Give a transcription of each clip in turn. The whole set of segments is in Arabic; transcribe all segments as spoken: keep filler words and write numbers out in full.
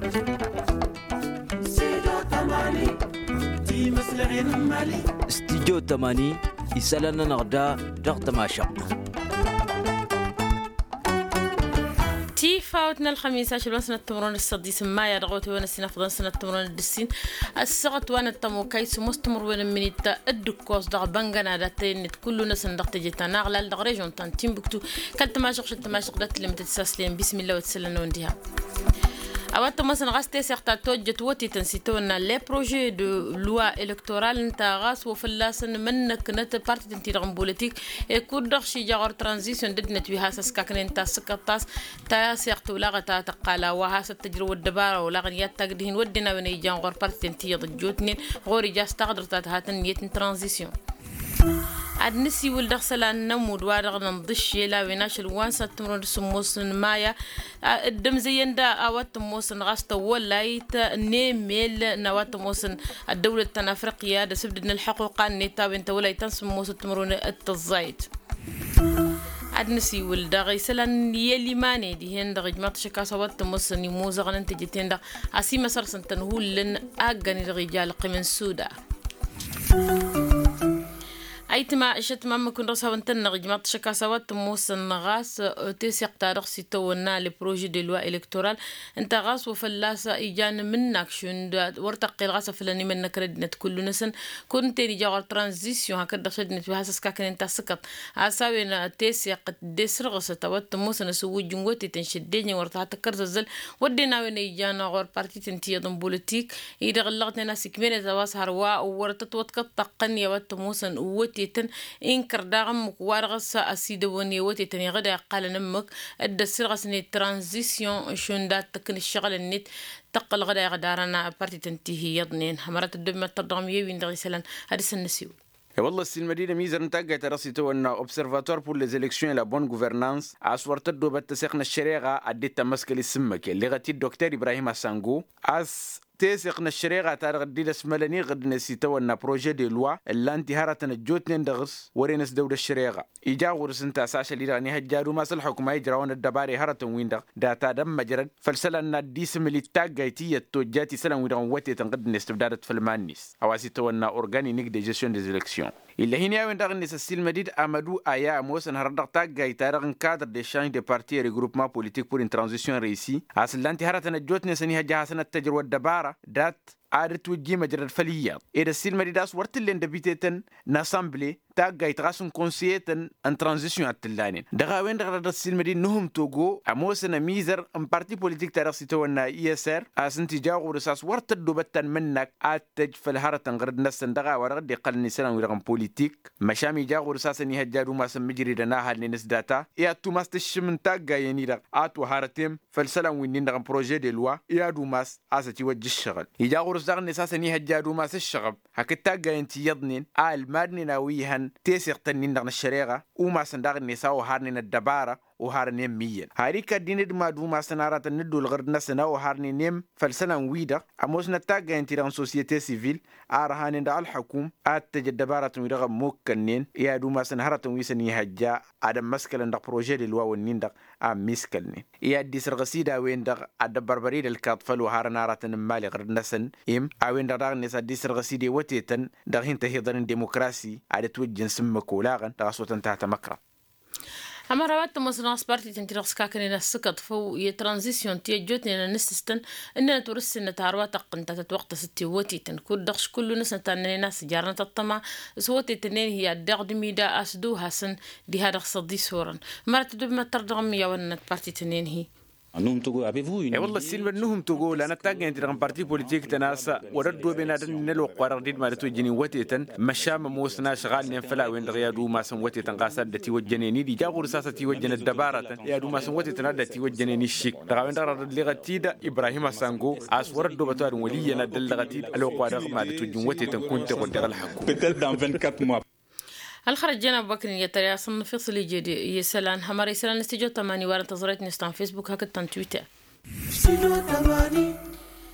استديو تماني يسالنا نغدا دغت ماشق تي فاوتنا الخميس عشر سنة تمرون السديس ما يرغوت وانا سنة فضل سنة تمرون الدسين السغط وانا التمو كيس مستمر وانا منيتا الدكوس دغ بانغانا داتين كل ناس ندغت جيتا ناغلا دغ ريجون تان تيمبكتو كالت ماشق شت ماشق دات اللي متتساسلين بسم الله وتسلنا ونديها أوات مثلا غاستي سيرتا توجت وتي تنسيتونا لي بروجي دو لوا إلكتورال نتا غاس وفلاسن منك نت بارتي تنتي رغم بوليتيك يكون دخشي جاغور ترانزيسيون ددنت بها سكاكن انت سكتاس تا سيرتو لا تا تقالا وها ستجرو الدبار ولا غنيات تقدين ودنا وني جاغور بارتي تنتي ضجوتني غوري جاس تقدر تاتهاتن نيت ترانزيسيون عاد نسي ولد سلان نمود وارغ نضش يلا ويناش الوانسة تمرون سموس مايا الدم زين دا اوات موسن غاستا ولايت نيميل نوات موسن الدولة التنافرقية دا سبدنا الحقوق نيتا بنت ولايت سموس تمرون التزايد عاد نسي ولد غيسلان يلي ماني دي هند غجمات شكاسا وات موسن يموزغن انت جتين دا عسي مسار سنتنهول لن اغاني الرجال قمن سودا أيتما إشت ما ممكن رسها وانتنا غجمات شكاسوات موس النغاس تيسيق تاريخ سيتونا لبروجي دي لوا إلكتورال انت غاس وفلاسة إيجان منك شون ورتقي الغاس فلاني منك ردنت كل نسن كنت نجاور ترانزيسيون هكذا شدنت بهاسس كاكن انت سكت عساوين تيسيق ديسر غاس توات موس نسوي جنوتي تنشديني ورتها تكرز الزل ودينا وين إيجان غور بارتي تنتي ضم بوليتيك إذا غلقت ناس كمينة تواس هروا ورتتوت كتقن يوات موسن وتي تن إنكر داغم وارغس أسيدوني وتي تني غدا قال نمك الدسر غسني ترانزيسيون شون دات تكن الشغل النت تقل غدا غدارنا بارتي تنتهي يضنين حمرات الدم التضام يوين دغي سلان هذا النسيو والله السي المدينة ميزر نتاقع ترسي تو أن أوبسرفاتور بور ليز إلكسيون لا بون غوفرنانس عصور تدو بتسيقنا الشريعة عدت تمسك السمك اللي غتي الدكتور إبراهيم السانغو عس تيسقنا الشريعة تارغ ديلا سمالني غد نسيتو أن بروجي دي لوا اللي انتهارة الجوتنين دغس ورينس دولة الشريعة إيجا ورسنتا ساشا اللي راني هجارو ما سلحكم يجراون الدباري هارة وين دغ داتا دم مجرد فالسلا أن دي سملي تاقايتي التوجاتي سلام ويدغن واتي تنقد نستبدادت فالمانيس أواسيتو أن أورغاني نيك دي جيسيون دي زيلكسيون إلا هنا وين دغن نساسيل مديد أمدو آيا موسن هردغ تاقاي تارغن كادر دي شانج دي بارتي ريغروبما بوليتيك بور ان ترانزيسيون ريسي أصل لانتهارة الجوتنين سنيها جاهسنا التجربة الدبارة دات عادت وجي مجرد الفليات إذا السيل مديداس ورتلين دبيتين ناسامبلي تاقا يتغاسن كونسيتن ان ترانزيسيون التلانين دغا وين دغا السيل مدين نهم توغو اموسنا ميزر ام بارتي بوليتيك تاريخ سيتونا اي اس ار اسنتي جاغو رساس ورتدو بتن منك اتج فالهارة غرد نسن دغا ورغد يقلني سلام ويرغم بوليتيك مشامي جاغو رساس ني هجادو ما سمجري دناها لنس داتا يا توماس تشمن تاقا يني دغ اتو هارتيم فالسلام وين دغ بروجي دي لوا يا دوماس اساتي وجه الشغل يجاغو رساس نساسني هجادو ما الشغب هكتاقا ينتي يضنين آل مادني ناويهن تيسيق تنين دغن الشريعة وما سندغن نساو هارنين الدبارة وهارنين ميين هاريكا دين دما دوما سنارات ندو الغرد نسنا وهارنين نيم فلسنا ويدا أموسنا تاقا ينتيران سوسيتي سيفيل آرهانين دا الحكوم آتج الدبارة ويدغ موكنين يا دوما سنهارة ويسني هجا آدم مسكلن دا بروجي للوا ونين دا آم مسكلنين يا دي سرغسيدا وين دا آدم بربريد الكاطفل وهارنارات نمالي غرد نسن إم آوين دا داغ نسا دي سرغسيدي وتيتن دا هين تهيضن ديمقراسي عادة توجن سمكولاغن دا صوتن تحت مكرا أما روات مصنع سبارتي تنترخ كاكنين السكت فو يترانزيسيون تيجوتني نستستن إننا تورسنا تاروات قنتا تتوقت ستي وتي تنكود دخش كل ناس تاني ناس جارنا تطمع سوتي تنين هي الدغد ميدا أسدو حسن دي هذا صدي سورا مرت دب ما ترضم يا ونت بارتي تنين هي نهم تقول أبيفو إيه والله السلم نهم تقول أنا تاجي أنت رقم بارتي بوليتيك تناسا وردوا بين هذا النلو قرار ديد ما تتوجني وتيتن مشام موسنا شغال نفلا وين غيادو ما سن وتيتن قاسد تيوجنيني دي جاغور ساسة تيوجن الدبارة يا دو ما سن وتيتن هذا تيوجنيني الشيك دعوين دار لغتيدا إبراهيم سانغو أسورد دو بتوار ولي أنا دل لغتيد لو قرار ما تتوجن وتيتن كنت قدر الحكومة peut-être dans vingt-quatre mois. الخرج جنا بكر يتريا صن فصل يجي يسلان همار يسلان استجوا تماني وارن تزريت نستان فيسبوك هكذا تويتر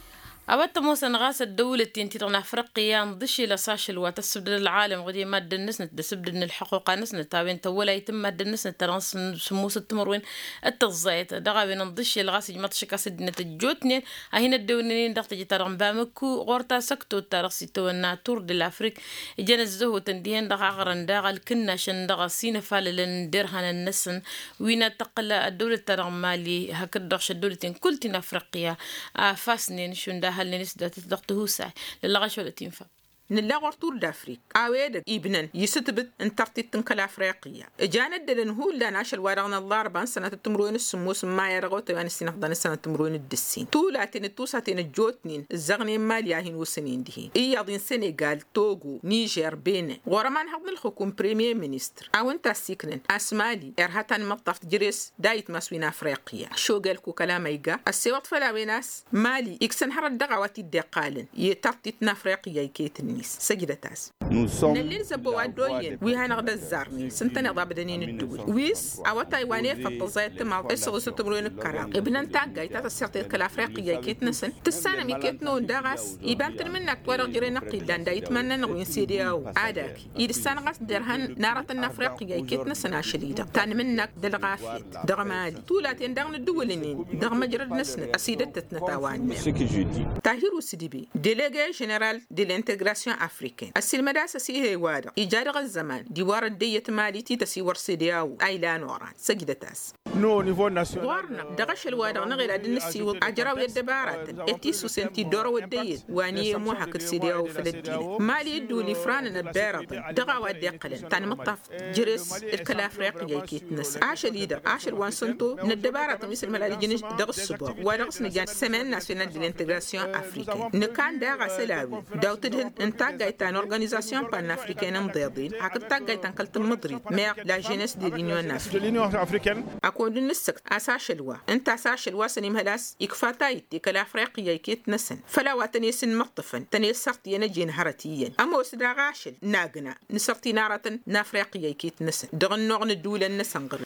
أبت موسى غاس الدولة تنتي تغنى أفريقيا نضشي لساشل وتسبد العالم غدي مادة النسنة تسبد إن الحقوق نسنة تابين تولا يتم مادة النسنة ترانس سموس التمروين التزايت دغا بين نضشي لغاس جمتش كاسد نتجوتنين أهين الدولين دغت جتران بامكو غورتا سكتو تارسي تونا تور دي الأفريق جن الزهو تندين دغا غرن دغا الكنا شن دغا سين فاللن درهن النسن وين تقل الدولة تران مالي هكذا الدولة كلتنا أفريقيا فاسنين شن هل نسدة تضغطه ساعة للغش ولا تنفع نلا غرطور دافريك عويدك ابنن يستبد ان ترتي تنكل افريقيا جاند دلن هو لا ناشل ورغنا الله أربعين سنه تمرون السموس ما يرغوت وان سنه سنه تمرون الدسين طولاتين توساتين الجوتنين الزغني مالياهين وسنين دي اي يضين سنغال توغو نيجر بين ورمان حضن الحكوم بريمير مينستر او انت سيكنن اسمالي ارهتان مطفت جريس دايت مسوين افريقيا شو قالكو كلام ايغا السيوط فلاويناس مالي يكسن حرد دغواتي دقالن يترتي افريقيا يكيتن سجدتاس نلين زبوا دوين ويهانا غدا الزارني سنتنا غدا بدنين الدول ويس او تايواني فطزات ما اسو ستمرون الكرام ابن تاغاي تا تسرت الافريقيه كيتنسن تسانا ميكيتنو داغاس يبان منك ورا غيرنا قيدان دا يتمنى نغين سيدياو عادك يدسان غاس درهن ناره الافريقيه كيتنسن شديده تان منك دلغافيت دغمالي طولاتين دغن الدولين دغ مجرد نسن اسيدت تتنتاوان تاهيرو سيديبي ديليغي جنرال دي الانتغراسيون أفريقيا السلمداس سيه وارد إيجاد الزمان ديوار الدية ماليتي تسيور سيدياو أيلان وران سجدتاس نو نيفو ناسيونال وارنا دغش الوادغ نغير النسي وأجراو يدبارات اتيسو سنتي دورو الدية واني موحك السيدياو في الدين مالي دولي فران البارط دغا وادي قلن تاني مطاف جرس الكلا أفريقيا كيتنس عاش ليدر عاش الوان سنتو ندبارات مثل ملالي جنش دغ السبور ودغس نجان سمان ناسيونال دي الانتغراسيون أفريقيا نكان داغا سلاوي داوتدهن انتاج جايتان اورغانيزاسيون بان افريكان مضيضين هكذا جايتان كلت المضريد مير لا جينيس دي لينيون افريكان اكون النسك اساشلوا انت اساشلوا سنيم هلاس يكفاتاي ديك الافريقيه يكيت نسن فلا واتني سن مطفن تني سرت ينجي نهرتيا اما وسدا غاشل ناغنا نسرتي نارة نافريقيه يكيت نسن دغنوغن الدوله النسنغر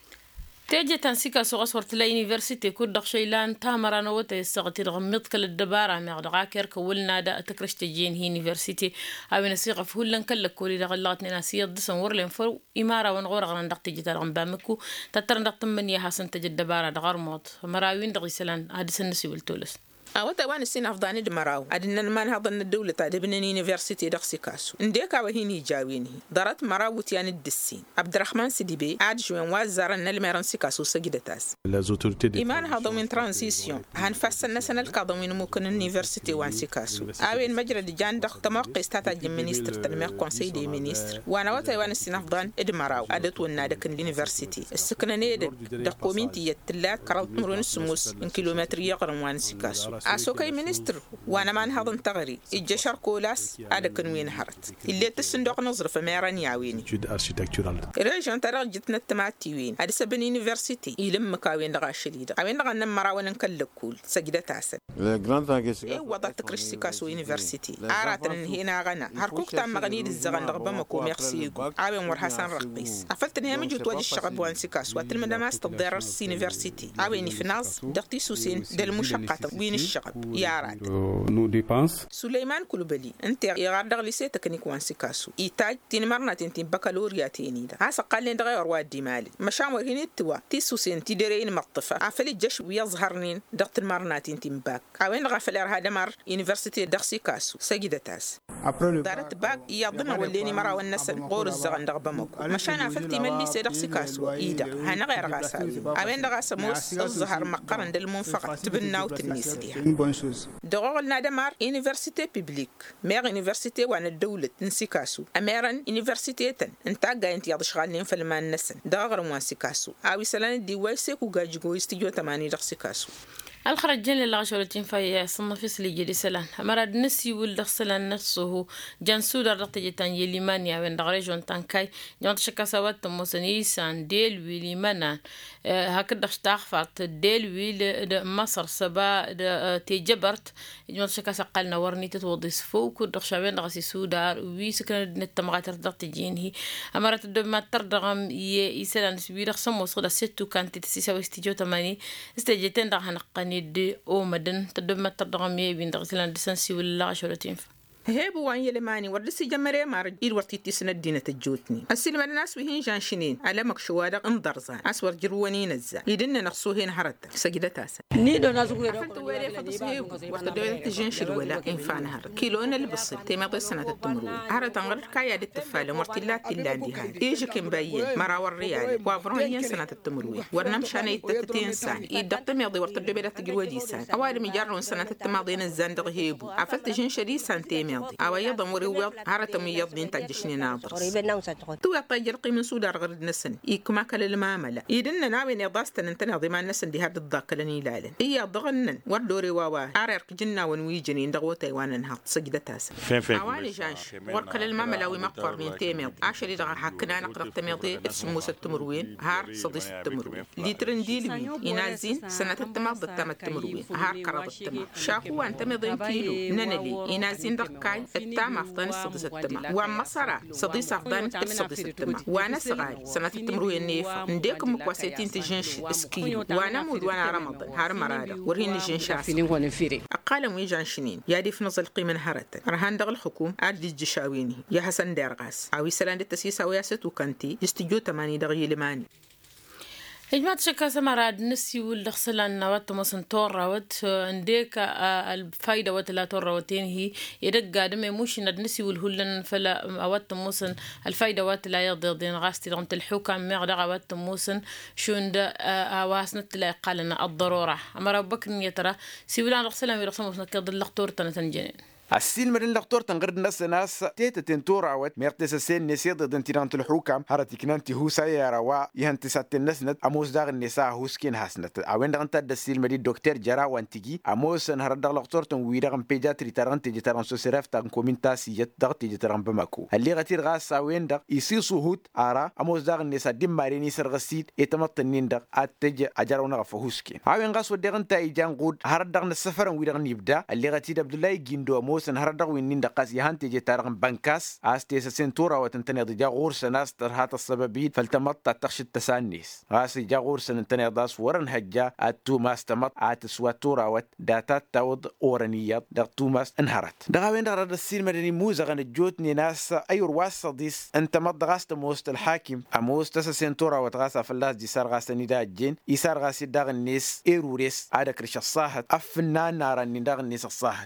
تيجي تنسيكا سوغس ورت لا يونيفرسيتي كود دخشيلان تامرانا وتا يستغتي رغمت كل الدبارة مغدغا كيرك ولنا دا تكرش تجين هي يونيفرسيتي او نسيغا فهولن كل كولي دغلات ناسيه دسن ورلين فر اماره ونغور غن دق تجي ترغم بامكو تتر دق من يا حسن تجي الدبارة دغرموت مراوين دغيسلان هادس النسي ولتولس أو تاوان السين أفضاني دمراو أدنى ما نهض أن الدولة تادبنا يونيفرسيتي دخسي كاسو نديك وهيني جاويني دارت مراو تيان الدسين عبد الرحمن سيديبي عاد جوين وزارة نلميران سيكاسو سجدتاس إيمان هذا من ترانزيسيون هنفسر نسنا القضاء من ممكن اليونيفرسيتي وان سيكاسو أوين مجرى جان دخ تموقع استاتاج مينستر تنمير كونسي دي مينستر وانا وتاوان السين أفضان ادمراو أدت ونادك اليونيفرسيتي السكنة نيدك دقومينتي يتلات كرالت مرون السموس من كيلومتر يقرن وان سيكاسو أسوكي مينستر وانا ما نهضن تغري الجشر كولاس هذا كن وين حرت اللي تصندوق نظر في ميران يعويني ريجون ترى جتنا التماتي وين هذا سبن يونيفرسيتي يلم كاوين لغا شديد كاوين لغا نمرا ونكل كول سجدة تاسد ايه وضعت كريستي كاسو يونيفرسيتي عارتن هنا غنا هركوك تام مغني الزغن رغبه مكو ميرسيغو عاون ور حسن رقيس عفلت انها مجو توجه الشغب وان سيكاس واتل مداماس تضير يونيفرسيتي عاوني في ناس دقتي سوسين دل مشقات وين الشغب ياراد نو ديبانس سليمان كلوبلي انت يغادر ليسي تكنيك وان سيكاسو ايتاج تين مرنا تنتين بكالورياتيني دا هاسا قال لي دغير وادي مالي مشام ورهيني توا تيسوسين تيدرين مطفه عفل الجش ويظهرنين دقت المرنا تنتين باك عوين غفل هذا مر يونيفرسيتي دخسي كاسو سجدتاس دارت باك يضن وليني مرا والناس غور الزغن دغبمكو مشان عفلتي ملي سيدخسي كاسو ايدا هنا غير غاسا عوين دغاس موس الظهر مقرن دل منفقه تبناو تنيس دي دغول نادمار يونيفرسيتي بيبليك مير يونيفرسيتي وان الدولة نسيكاسو أميران يونيفرسيتي تن انتا غا انت يض شغالين في المان نسن دغر وان سيكاسو اوي سلان دي وايسيكو غاجيغو يستيجو تماني دغ سيكاسو الخرجين اللي عشرتين في صنف سلي جدي سلان مراد نسي ولد سلان نفسه جنسود رتجي تان يليمانيا وين دغريجون تانكاي جون شكاسوات موسني سان ديل ويليمانا هكذا اشتاخفت ديل ويل مصر سبا تيجبرت جون شكاسا قالنا ورني تتوضيس فوق دغشاوين دغسي سودار وي سكن نتمغاتر دغتجين هي امرت دما تردغم يسلان سبيرخ سمو صدا ستو كانت تسيسا وستيجو تماني استجيتين دغ هنقني واني دي او مدن تدم تدغمي بين دغسلان دسنسي ولا عشرتين هيبو وان يلماني وردسي جمري مار إير ورتيتي سنة دينة الجوتني السلم الناس وهين جانشينين على مكشوارة انضرزان أسور جرواني نزا يدنا نقصوهين هرتا سجدة تاسا نيدو نازوغي عفلت ويري فضس هيبو وقت دوية تجنش الولا إنفان هر كيلونا اللي بصل تيماضي سنة التمروي هرتا نغرر كايا دي التفالة مرتلات تلاندي هاي إيجا كمبايين مراور ريال وافرهين سنة التمروي ورنمشان يتتتين سان يدق تميضي ورتدو بيلا تجروادي سان أوالي مجارون سنة التماضي نزان دغ هيبو عفلت جنش دي سانتين أو يضم وريوض هرتم يضين تجشني ناظر تو يطير قيم سودار غرد نسن يكما كل المعاملة يدنا ناوي نضاستن انتنا ضمان نسن دي هاد الضاق لني لالن إيا ضغنن وردوري واوا عرق جنا ونويجني ندغو تايوان نهض سجدة تاسن أواني جانش ورقل المعاملة ومقفر من تيميض عشري دغا حكنا نقرق تميضي اسمو ستمروين هار صديس التمروين ليترن ديلبي ينازين سنة التماض التام التمروين هار قرض التماض شاكو أنت مضين كيلو ننلي ينازين دقاي التام أفضل الصديس التماض وعما صرا صديس أفضل الصديس التماض وأنا صغار سنة التمروين نيفا نديكم مكواسيتين تجنش اسكيلو وأنا مود وأنا رمضان هار مرادة ورهين جنش أقال ويجان شنين يادي في نظر القيمة هرتا رهان دغ الحكوم عاد الجشاويني يا حسن دارغاس عوي سلان التسييس وياست وكانتي يستجو تماني دغي لماني هجمات شكا سمراد نسي والدخسلان نوات مصن توراوت انديك الفايدة وتلا توراوتين هي يدق دمي موش ند نسي والهلن فلا اوات مصن الفايدة وتلا يضيضين غاستي رغمت الحكام مغدغ اوات مصن شون دا اواسنت لا يقالنا الضرورة اما ربك يترى سيولان رخسلان ويرخصم مصن كيض اللقطور تنتنجنين السين مرين لقطور تنقرد ناس ناس تيتا تنتور عوات ميرتس السين نسيط دنتيران الحكام هرتي كنانتي هو سيارة وا يهنتي سات النسنت أموس داغ النساء هو سكين حسنت أوين دغن تاد السين مرين دكتور جرا وانتيجي أموس نهرد دغ لقطور تنويرغن بيجات ريتاران تيجي تاران سوسيرف تان كومنتاسيات دغ تيجي تاران بماكو اللي غتير غاس أوين دغ يسيسو هوت أرا أموس داغ النساء دم ماريني سرغسيد اتمطنين دغ أتج أجرون غفو هو سكين أوين غاس ودغن تايجان قود هرد دغن السفر ويرغن يبدا اللي غتير عبد الله جندو أموس نهرد وين دقاس يهانتي جي تارغن بنكاس استيس سنتورا وتنتني ضجا غورس ناس ترهات السببين فالتمط تخش التسانيس غاس جا غورس نتني داس ورن هجا اتو ماس تمط ات سواتورا وت داتات تاود اورنيات دغتو ماس انهرت دغا وين دغ السين مدني موزغن الجوتني ناس ايور واسديس انت مد غاس موست الحاكم اموس تس سنتورا وتغاس فلاس دي سار غاس نيدا جين يسار غاس دغ الناس ايروريس ادك رش الصاحت افنان نارن دغ الناس الصاحت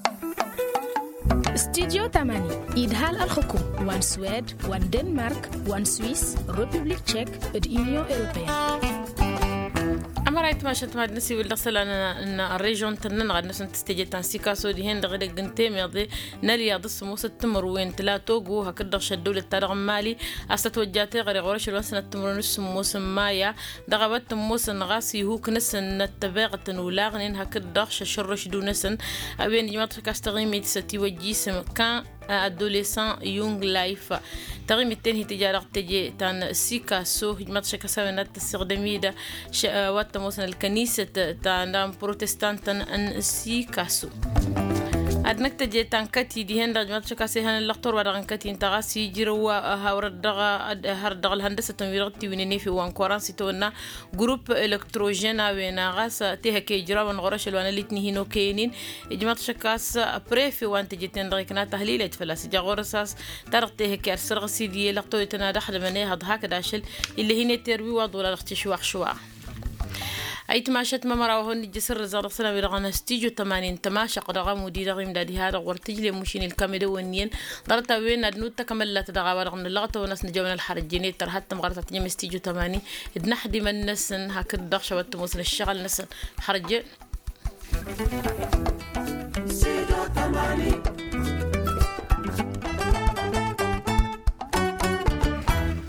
استديو ثمانية إدهال الحكوم وان سويد وان دنمارك وان سويس ريبوبليك تشيك اليونيون أوروبية أمرأيت ما شت ما نسي والدخل أنا إن الريجون تنن غاد نسون تستجي تنسيكا سودي هند غير جنتي ميضي نالي يضس موس التمروين تلاتو جو هكذا شدوا للتارغ مالي أستوجاتي غير غورش الوسنة التمرون السموس مايا دغبت موس نغاسي هو كنسن نتباغة ولاغنين هكذا شرش دو نسن أبين جماعة كاستغيمي تستي وجيسم كان adolescent young life تغيم التاني تجارة تجي تان سيكا سو هجمات شكا سوينات السغدميدة واتموسن الكنيسة تان بروتستانت ان سيكا سو أدنك تجي تانكتي دي هند جماعة شكا سيهان اللقطور ودغن كتي انتغاسي جروا هاورد دغا هردغ الهندسة تنويرغتي وينيني في وانكوران سيتونا جروب الكتروجينا وينا غاس تيها كي جرا ونغرش الوانا لتني هينو كينين جماعة شكاس بريفي وان تجي تندغي كنا تهليلة فلاس جا غورساس ترغ تيها كي أرسرغ سيدي لقطو يتنا دخل مني هاد هاك داشل اللي هيني تروي وضولا لغتي شواخ شواخ أي تماشت ما مراوهن الجسر زارق سلام يرغنا استيجو تمانين تماشى قرغا مدير غيم دادي هذا ورتجلي مشين الكاميرا ونين ضرت وين ادنوت تكمل لا تدغا ورغن اللغة وناس نجونا الحرجيني تر حتى مغرت تنيم استيجو تمانين ادنحدي من نسن هكذا دغش وتموسن الشغل نسن حرج